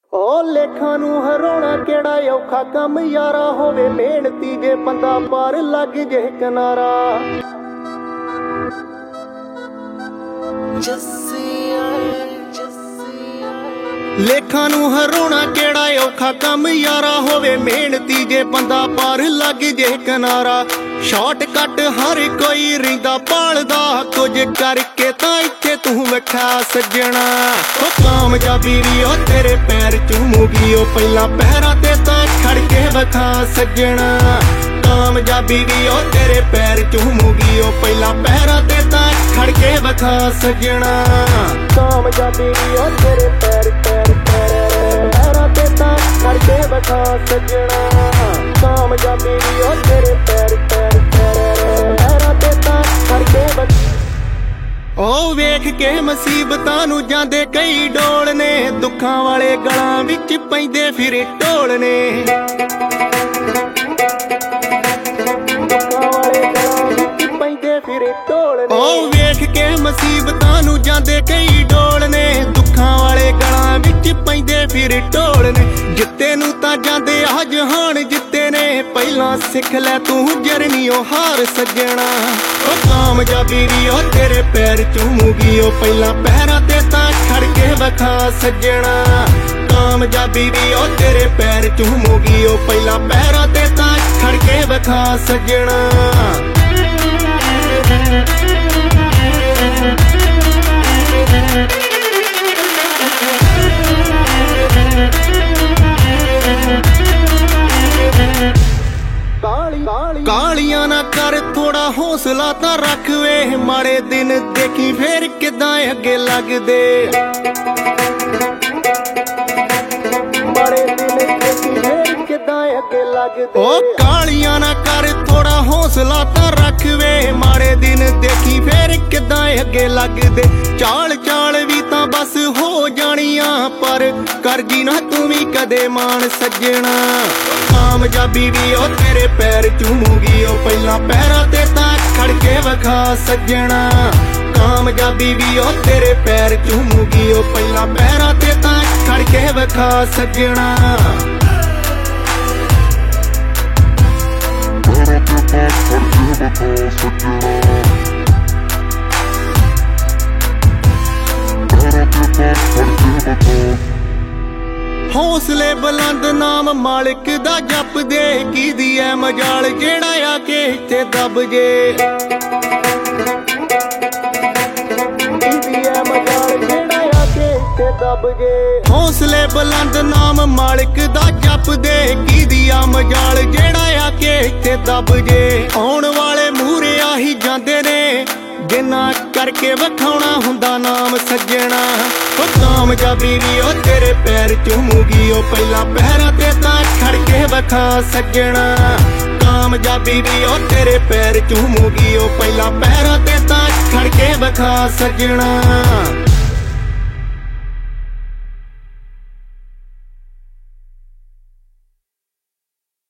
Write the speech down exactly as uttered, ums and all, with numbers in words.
ओ लेखा नू हराउणा केड़ा औखा कम यारा होवे मेहनती जे बंदा पार लग जे किनारा। लेखा नू हराउणा केड़ा औखा कम यारा होवे मेहनती जे बंदा पार लग जे किनारा। शॉर्टकट हर कोई रिंदा पालदा कुछ करके तां इत्थे तू विखा सज्जणा। ओ कामयाबी भी ओ तेरे पैर चूमूगी ओ पहला पैरां ते तां खड़ के विखा सज्जणा। कामयाबी भी ओ तेरे पैर चूमूगी ओ पहला पैरां ते तां खड़ के विखा सज्जणा। कामयाबी भी ओ तेरे पैर पैर पैरां ते तां खड़ के विखा सज्जणा। कामयाबी भी ओ तेरे पैर पैर पैरां ते तां खड़ के विखा। ओ वेख के मुसीबतां नू जांदे कई डोल ने दुखां वाले गलां विच पैंदे फिरे ढोल ने। ओ वेख के मुसीबतां नू जांदे कई डोल ने दुखां वाले गलां विच पैंदे फिर ढोल ने। जित्ते नू तां जांदे आ जहान जित्ते ने पहलां सिख लै तू जरनी ओ हार सज्जणा। ओ कामयाबी भी ओ तेरे पैर चूमूगी ओ पहलां पैरां ते तां खड़ के विखा सज्जणा। कामयाबी भी ओ तेरे पैर चूमूगी ओ पहलां पैरां ते तां खड़ के विखा सज्जणा। कालियां ना कर थोड़ा हौसला तां रख वे माड़े दिन देखी फिर किदां अगे लगदे। माड़े दिन देखी फिर किदां अगे लगदे। ओ कालियां ना कर थोड़ा हौसला तां रख वे माड़े दिन देखी फिर किदां अगे लगदे। चाल चाल भी तां बस हो जानियां पर कर जी ना तू भी कदे मान सज्जणा। कामयाबी भी ओ तेरे पैर चूमूगी ओ पहला पैरां ते तां खड़ के विखा सज्जणा। कामयाबी भी ओ तेरे पैर चूमूगी ओ पहला पैरां ते तां खड़ के विखा सज्जणा। हौसले बुलंद नाम मालिक दा जप दे की दी ऐ मजाल जेड़ा आके इत्थे दब जे। हौसले बुलंद नाम मालिक दा जप दे की दी आ मजाल जेड़ा आके इत्थे दब जे। आउण वाले मूहरे आही जांदे ने जिन्ना करके विखाउणा हुंदा नाम सज्जणा। ओ कामयाबी भी ओ तेरे पैर चूमूगी ओ पहला पैरां ते तां खड़ के विखा सज्जणा। कामयाबी भी ओ तेरे पैर चूमूगी ओ पहला पैरां ते तां खड़ के विखा सज्जणा।